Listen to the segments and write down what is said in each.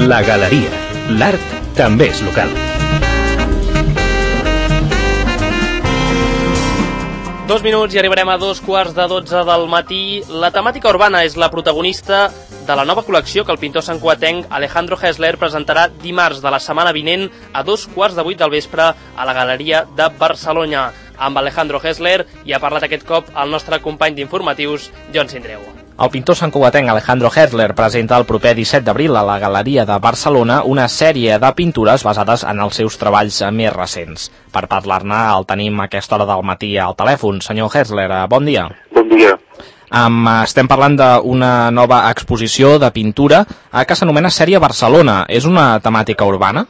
La Galeria. L'art també és local. Dos minuts i arribarem a 2:15 del matí. La temàtica urbana és la protagonista de la nova col·lecció que el pintor santcugatenc Alejandro Hesler presentarà dimarts de la setmana vinent a 7:15 del vespre a la Galeria de Barcelona. Amb Alejandro Hesler hi ha parlat aquest cop el nostre company d'informatius, Joan Sindreu. El pintor santcugatenc Alejandro Hesler presenta el proper 17 d'abril a la Galeria de Barcelona una sèrie de pintures basades en els seus treballs més recents. Per parlar-ne el tenim a aquesta hora del matí al telèfon. Senyor Hesler, bon dia. Bon dia. Estem parlant d'una nova exposició de pintura que s'anomena Sèrie Barcelona. És una temàtica urbana?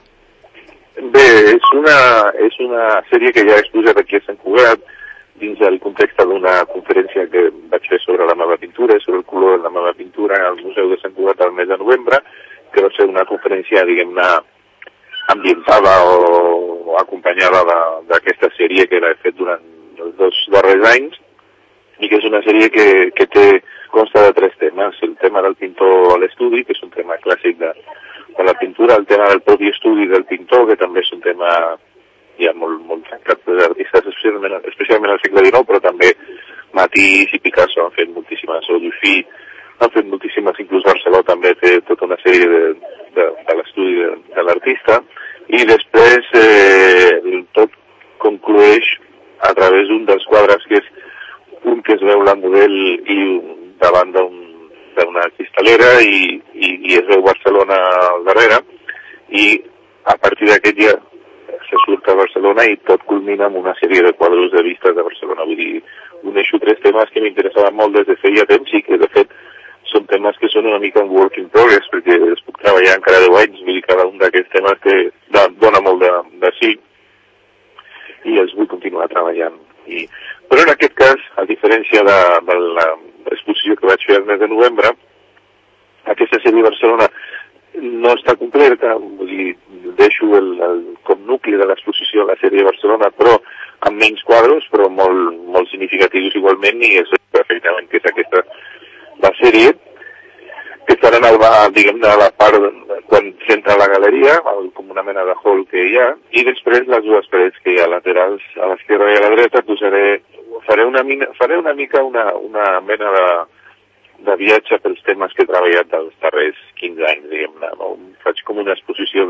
Bé, és una sèrie que ja he exposat aquí a Sant Cugat dins el context d'una conferència que vaig fer sobre la meva pintura, sobre el color de la meva pintura al Museu de Sant Cugat al mes de novembre, que va ser una conferència, diguem-ne, ambientada o acompanyada d'aquesta sèrie que l'he fet durant els 2 darrers anys, i que és una sèrie que consta de 3 temes. El tema del pintor a l'estudi, que és un tema clàssic de la pintura, el tema del propi estudi del pintor, que també és un tema ja molt tractat per artistes, especialment al segle XIX, però també Matisse i Picasso han fet moltíssimes, o Dufy han fet moltíssimes, inclús Barceló també té tota una sèrie de l'estudi de l'artista, i després tot conclueix a través d'un dels quadres que és un que es veu la model i davant d'una cristalera i es veu Barcelona al darrere, i a partir d'aquest dia se surt a Barcelona i tot culmina amb una sèrie de quadros de vistes de Barcelona. Vull dir, uneixo 3 temes que m'interessaven molt des de feia temps i que, de fet, són temes que són una mica un work in progress, perquè es puc treballar encara 10 anys, vull dir, cada un d'aquests temes que dona molt de sí, i els vull continuar treballant. Però en aquest cas, a diferència de l'exposició que vaig fer el mes de novembre, aquesta sèrie de Barcelona no està completa, vull dir, deixo com nucli de l'exposició la sèrie de Barcelona, però amb menys quadros, però molt significatius igualment, i és perfectament que és aquesta la sèrie, que estarà diguem-ne, a la part quan s'entra a la galeria, com una mena de hall que hi ha, i després les 2 parets que hi ha laterals, a l'esquerra i a la dreta, faré una mica una mena de viatge pels temes que he treballat dels darrers 15 anys, diguem-ne, no? Faig com una exposició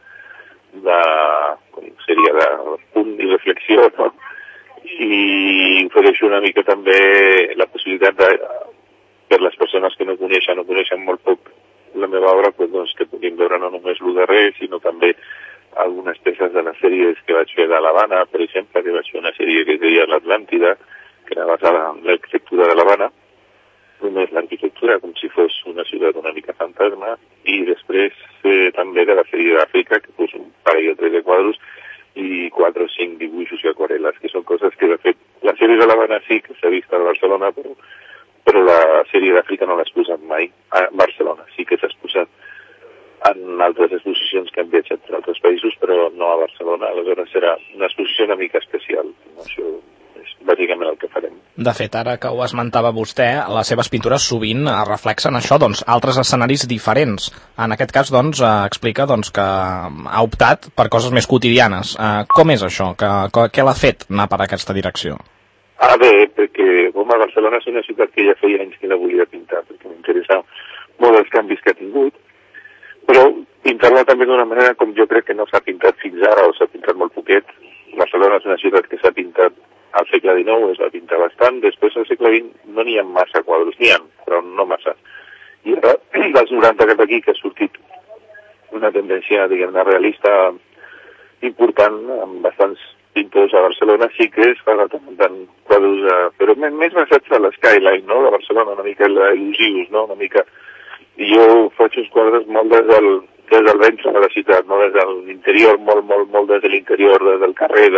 com seria de punt i reflexió, no? I ofereixo una mica també la possibilitat per les persones que no coneixen molt poc la meva obra, doncs que puguin veure no només el darrer, sinó també algunes peces de les sèries que vaig fer de l'Havana, per exemple, que vaig fer una sèrie que es deia l'Atlàntida, que era basada en l'arquitectura de l'Havana, només l'arquitectura, com si fos una ciutat una mica fantasma, i després també de la sèrie d'Àfrica, que fos un parell o 3 de quadros i 4 o 5 dibuixos i aquarel·les, que són coses que, de fet, la sèrie de l'Havana sí que s'ha vist a Barcelona, però la sèrie d'Àfrica no l'ha exposat mai a Barcelona. Sí que s'ha exposat en altres exposicions que han viatjat per altres països, però no a Barcelona. Aleshores serà una exposició una mica especial. Això és bàsicament el que farem. De fet, ara que ho esmentava vostè, les seves pintures sovint reflexen això, doncs, altres escenaris diferents. En aquest cas, doncs, explica doncs, que ha optat per coses més quotidianes. Com és això? Què l'ha fet anar per aquesta direcció? Bé, perquè Barcelona és una ciutat que ja feia anys que la volia pintar, perquè m'interessa molt els canvis que ha tingut, però pintar-la també d'una manera com jo crec que no s'ha pintat fins ara, o s'ha pintat molt poquet. Barcelona és una ciutat que s'ha pintat al segle XIX, es va pintar bastant, després al segle XX no n'hi ha massa quadros, n'hi ha, però no massa. I ara, dels 90 cap aquí, que ha sortit una tendència, diguem-ne, realista important, amb bastants pintors a Barcelona, sí que es fa tant quadros, però més basats a l'skyline, no?, de Barcelona, una mica il·lusius, no?, una mica. I jo faig uns quadres molt des del ventre de la ciutat, no?, des de l'interior, molt des de l'interior, des del carrer,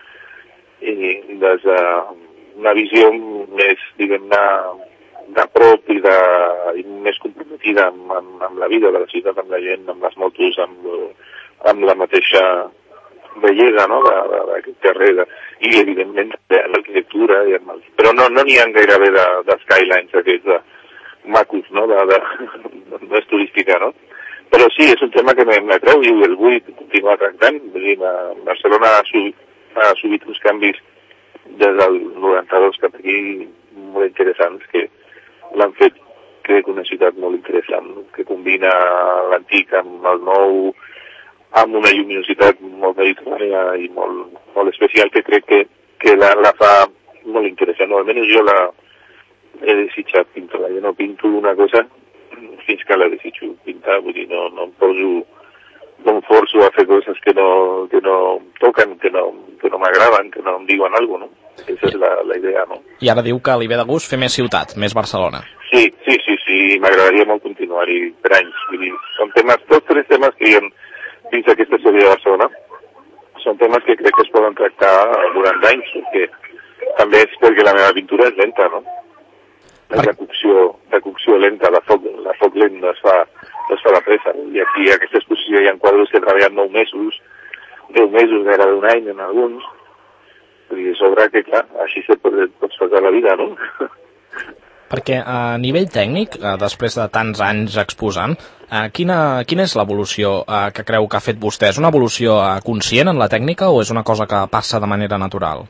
des d'una visió més, diguem-ne, de prop i més comprometida amb la vida de la ciutat, amb la gent, amb les motos, amb la mateixa bellesa, no?, d'aquest carrer, i evidentment l'arquitectura, però no n'hi ha gairebé de skylines aquests macos, no?, no és turística, no? Però sí, és un tema que m'atreu i el vull continuar tractant. Vull dir, Barcelona ha subit uns canvis des del 92 cap aquí molt interessants que l'han fet, crec, una ciutat molt interessant, que combina l'antic amb el nou, amb una lluminositat molt mediterrània i molt especial, que crec que la fa molt interessant. No, almenys jo he desitjat pintar-la. Jo no pinto una cosa fins que la desitjo pintar, vull dir, no em poso, no em forço a fer coses que no toquen, que no m'agraden, que no em diuen alguna cosa, no? Aquesta és la idea, no? I ara diu que li ve de gust fer més ciutat, més Barcelona. Sí, m'agradaria molt continuar-hi per anys. Vull dir, són temes, tots tres temes que hi ha dins aquesta sèrie de Barcelona, són temes que crec que es poden tractar durant anys, perquè també és perquè la meva pintura és lenta, no? La cocció lenta, la foc lent no es fa la pressa. I aquí a aquesta exposició hi ha quadres que treballen 9 mesos, 10 mesos, gairebé un any en alguns. Vull dir, sobre que, clar, així pots fer la vida, no? Perquè a nivell tècnic, després de tants anys exposant, quina és l'evolució que creu que ha fet vostè? És una evolució conscient en la tècnica o és una cosa que passa de manera natural?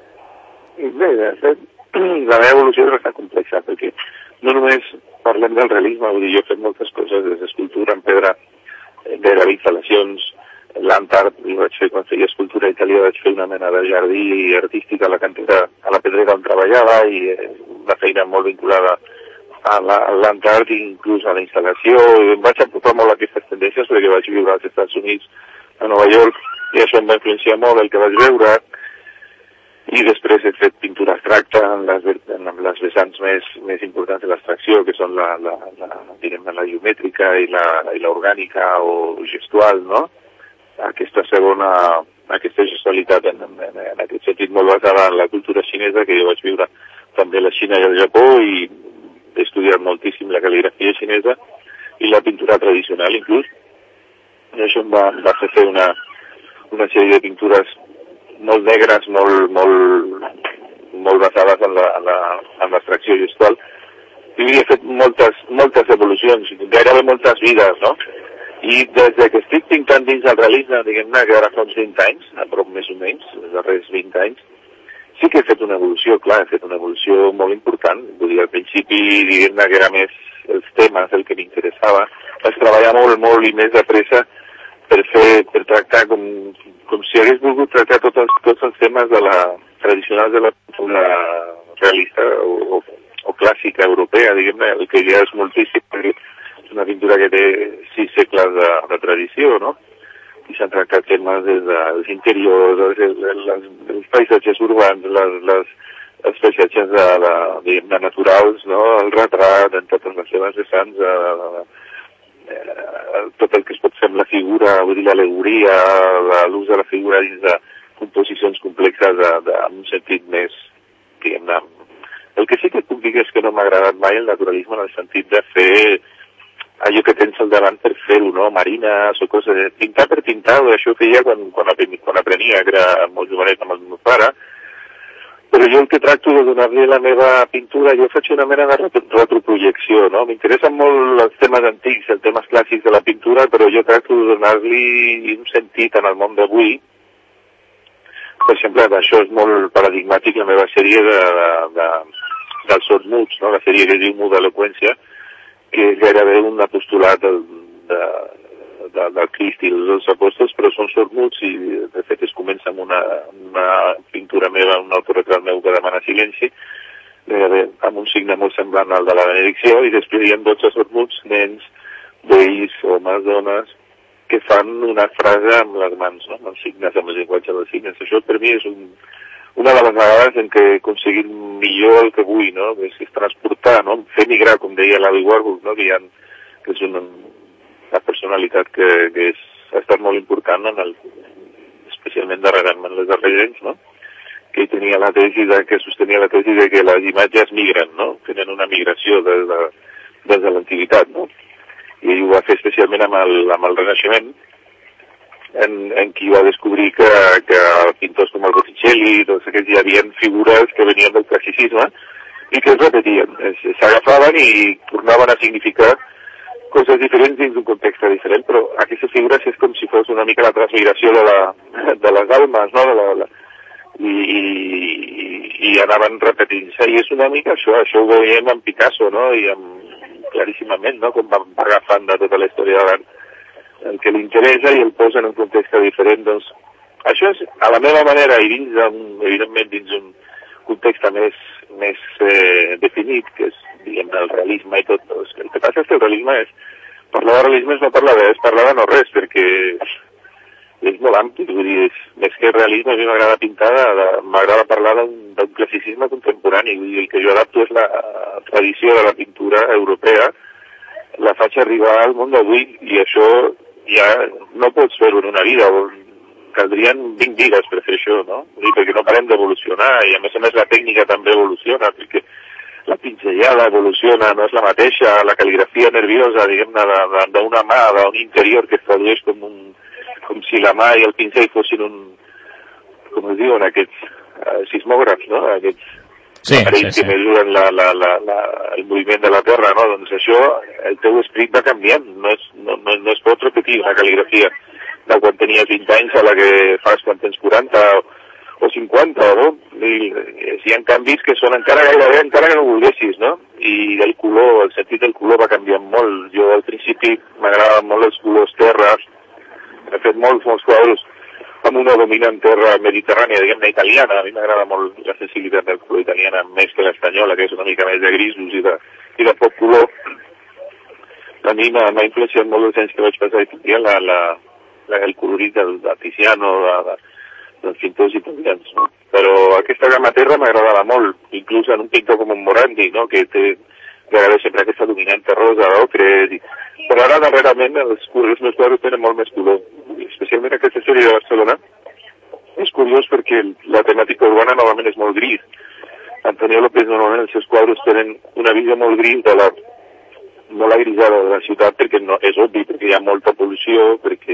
Bé, de fet, la meva evolució és bastant complexa, perquè no només parlem del realisme, vull dir, jo he fet moltes coses, des d'escultura en pedra, gairebé instal·lacions, l'Antart, quan feia escultura a Itàlia vaig fer una mena de jardí artístic a la cantera, a la pedrera on treballava, i una feina molt vinculada a l'Antart, inclús a la instal·lació. Em vaig apropar molt a aquestes tendències perquè vaig viure als Estats Units, a Nova York, i això em va influenciar molt el que vaig veure. I després he fet pintura abstracta en les vessants més importants de l'abstracció, que són la geomètrica i l'orgànica o gestual, no? Aquesta gestualitat en aquest sentit molt basada en la cultura xinesa, que jo vaig viure també a la Xina i al Japó, i he estudiat moltíssim la cal·ligrafia xinesa i la pintura tradicional inclús. I això em va fer una sèrie de pintures molt negres, molt basades en l'abstracció gestual. I he fet moltes evolucions, gairebé moltes vides, no? I des que estic pintant dins del realisme, diguem-ne que ara fa uns 20 anys, a prop més o menys, els darrers 20 anys, sí que he fet una evolució, clar, he fet una evolució molt important. Vull dir, al principi, diguem-ne que era més els temes el que m'interessava. Vaig treballar molt i més de pressa per tractar com si hagués volgut tractar tots els temes tradicionals de la pintura realista o clàssica europea, diguem-ne, el que ja és moltíssim, perquè és una pintura que té 6 segles de tradició, no? I s'han tractat temes des dels interiors, els paisatges urbans, els paisatges de naturals, no? El retrat, en totes les seves vessants, tot el que es pot fer amb la figura, vull dir, l'al·legoria, l'ús de la figura dins de composicions complexes en un sentit més, diguem-ne. El que sí que puc dir és que no m'ha agradat mai el naturalisme en el sentit de fer allò que tens al davant per fer-ho, no? Marines o coses, pintar per pintar, això ho feia quan aprenia, que era molt jovenet amb el meu pare, però jo el que tracto de donar-li a la meva pintura, jo faig una mena de retroprojecció, no? M'interessen molt els temes antics, els temes clàssics de la pintura, però jo tracto de donar-li un sentit en el món d'avui. Per exemple, això és molt paradigmàtic, la meva sèrie dels sords muts, no? La sèrie que es diu Muda Eloqüència, que és gairebé un apostolat del Crist i dels apòstols, però són sords-muts, i de fet es comença amb una pintura meva, un autoretrat meu que demana silenci, amb un signe molt semblant al de la benedicció, i després hi ha 12 sords-muts, nens, vells, homes, dones, que fan una frase amb les mans, no? Amb els signes, amb el llenguatge dels signes. Això per mi és una de les vegades en què he aconseguit millor el que vull, no? És transportar, no? Fer migrar, com deia l'Avi Warburg, no? Que és una personalitat que ha estat molt important, especialment darrerament en les darrers anys, no? Que tenia la tesi que sostenia la tesi de que les imatges migren, no? Tenen una migració des de l'antiguitat, no? I ell ho va fer especialment amb el Renaixement, en qui va descobrir que pintors com el Botticelli, tots aquests, hi havia figures que venien del classicisme i que es repetien, s'agafaven i tornaven a significar coses diferents dins d'un context diferent, però aquestes figures és com si fos una mica la transmigració de les almes, no? I anaven repetint-se, i és una mica això ho veiem amb Picasso, no? I claríssimament, no? Com van agafant de tota la història de l'art el que li interessa i el posa en un context diferent. Doncs això és, a la meva manera, i evidentment dins un context més definit, que és, diguem, el realisme i tot. El que passa és que el realisme parlar de realisme és no parlar de res, parlar de no res, perquè és molt ampli, vull dir, més que realisme, a mi m'agrada parlar d'un classicisme contemporani, vull dir, el que jo adapto és la tradició de la pintura europea, la faig arribar al món d'avui, i això ja no pots fer-ho en una vida, caldrien 20 vides per fer això, no? Vull dir, perquè no parem d'evolucionar, i a més la tècnica també evoluciona, perquè la pinzellada evoluciona, no és la mateixa, la cal·ligrafia nerviosa, diguem-ne, d'una mà, d'un interior que es tradueix com si la mà i el pinzell fossin com es diuen, aquests sismògrafs, no? Aquests aparells que mesuren el moviment de la Terra, no? Doncs això, el teu esperit va canviant, no es pot repetir una cal·ligrafia de quan tenies 20 anys a la que fas quan tens 40 o 50, no? I hi ha canvis que són encara que no volguessis, no? I el color, el sentit del color va canviant molt. Jo al principi m'agradaven molt els colors terra, he fet molts quadres amb una dominant terra mediterrània, diguem-ne italiana. A mi m'agrada molt la sensibilitat del color italiana, més que l'espanyola, que és una mica més de grisos i de poc color. A mi m'ha influenciat molt els anys que vaig passar estudiant el colorit del Tiziano, dels pintors italians, no? Però aquesta gamma terra m'agradava molt, inclús en un pintor com un Morandi, no? Que agrada sempre aquesta dominante rosa, ocre, però ara darrerament els meus quadres tenen molt més color, especialment aquesta sèrie de Barcelona. És curiós perquè la temàtica urbana normalment és molt gris. Antonio López normalment els seus quadres tenen una visió molt gris molt agrisada de la ciutat, perquè no, és obvi, perquè hi ha molta pol·lució,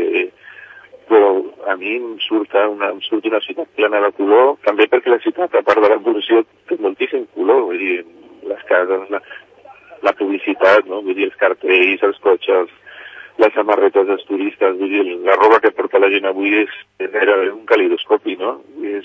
però a mi em surt una ciutat plena de color, també perquè la ciutat, a part de la pol·lució, té moltíssim color, vull dir, les cases, la publicitat, no? Vull dir, els cartells, els cotxes, les samarretes dels turistes, vull dir, la roba que porta la gent avui és un calidoscopi, no?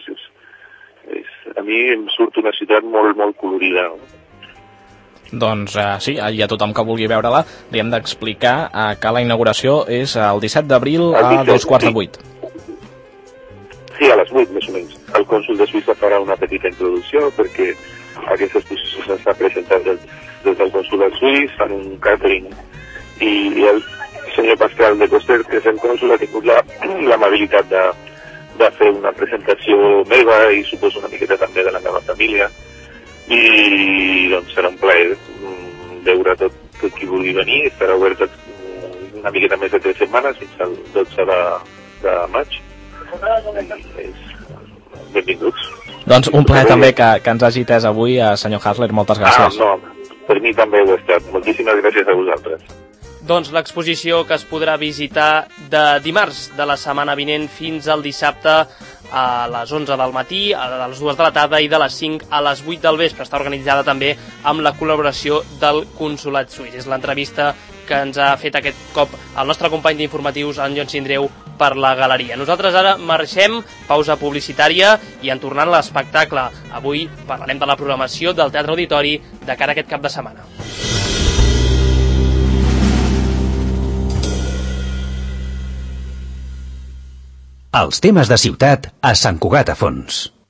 A mi em surt una ciutat molt, molt colorida, no? Doncs sí, i a tothom que vulgui veure-la li hem d'explicar que la inauguració és el 17 d'abril a 7:15. Sí, a les 8 més o menys. El cònsul de Suïssa farà una petita introducció perquè aquesta exposició s'està presentant des del consulat suís, fan un catering, i el senyor Pascal de Coster, que és el cònsul, ha tingut l'amabilitat de fer una presentació meva i suposo una miqueta també de la meva família. I doncs serà un plaer veure tot qui vulgui venir. Estarà obert una miqueta més de 3 setmanes, fins al 12 de maig. Benvinguts. Doncs un plaer també que ens hagi atès avui, senyor Hasler, moltes gràcies. No, per mi també ho ha estat. Moltíssimes gràcies a vosaltres. Doncs l'exposició que es podrà visitar de dimarts de la setmana vinent fins al dissabte a les 11 del matí, a les 2 de la tarda i de les 5 a les 8 del vespre. Està organitzada també amb la col·laboració del Consolat Suís. És l'entrevista que ens ha fet aquest cop el nostre company d'informatius, en Jon Sindreu, per la galeria. Nosaltres ara marxem, pausa publicitària, i en tornant a l'espectacle. Avui parlarem de la programació del Teatre Auditori de cara a aquest cap de setmana. Els temes de ciutat a Sant Cugat a Fons.